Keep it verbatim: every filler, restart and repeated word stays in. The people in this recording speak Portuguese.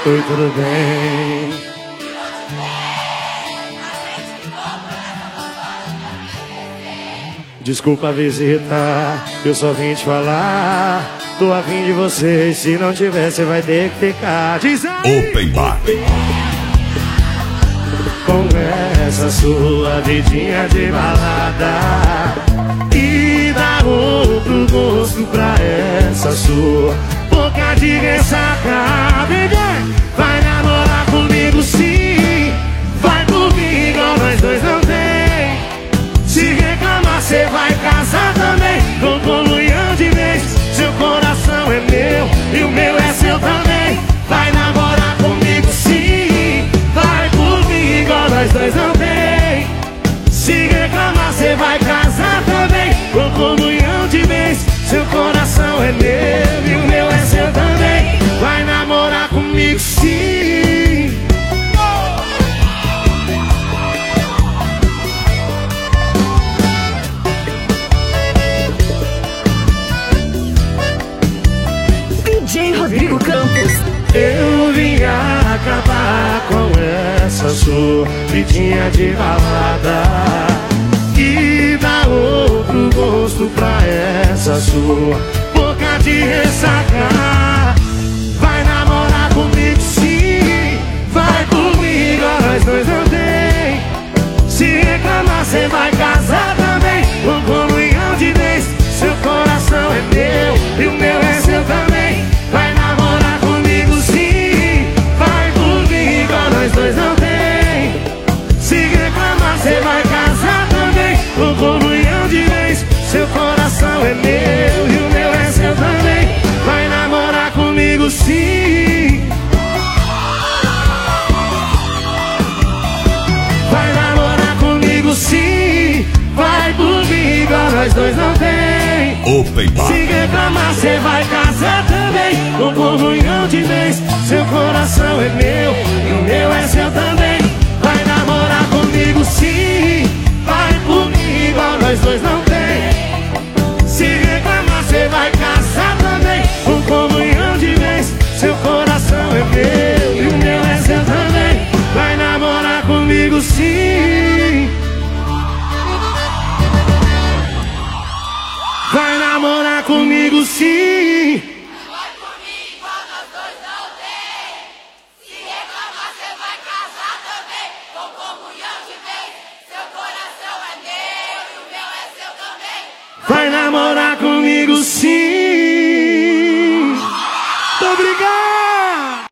Oi, tudo bem? Desculpa a visita, eu só vim te falar. Tô a fim de você, se não tiver, você vai ter que ficar. Diz aí. Open Bar. Com essa sua vidinha de balada e dá outro gosto pra essa sua boca de ressaca. Bebê, vai namorar comigo sim, vai por mim igual nós dois não tem. Se reclamar cê vai casar também, com comunhão de vez. Seu coração é meu e o meu é seu também. Vai namorar comigo sim, vai por mim igual nós dois não tem. Se reclamar cê vai casar também, com comunhão de vez. Seu coração é meu e o meu é seu também. Vai namorar comigo sim. D J Rodrigo Campos. Eu vim acabar com essa sua vidinha de balada e dar outro gosto pra essa sua boca de ressaca. Vai namorar comigo sim, vai comigo, nós dois não tem. Se reclamar cê vai casar também, com comunhão de vez. Seu coração é meu e o meu é seu também. Vai namorar comigo sim, vai por mim igual nós dois não tem. Se reclamar cê vai casar também, com comunhão de vez. Seu coração é meu e o meu é seu também. Vai namorar comigo sim. Vai namorar comigo sim, vai por mim igual nós dois não tem. Open Bar. Se reclamar cê vai casar também, com comunhão de vez. Seu coração é meu e o meu é seu também. Vai namorar comigo sim, vai por mim igual nós